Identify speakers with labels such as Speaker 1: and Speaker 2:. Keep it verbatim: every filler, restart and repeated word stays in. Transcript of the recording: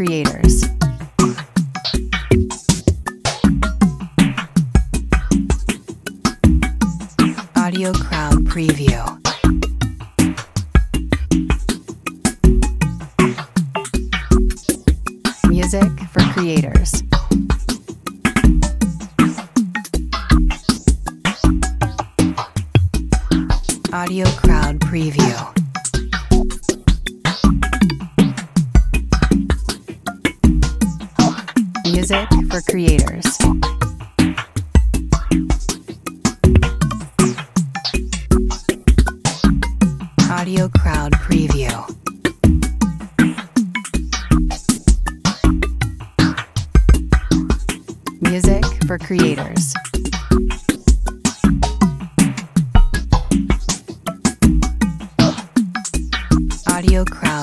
Speaker 1: creators. Audio Crowd Preview. Music for creators. Audio Crowd Preview. Music for creators. Audio Crowd Preview. Music for creators. Audio Crowd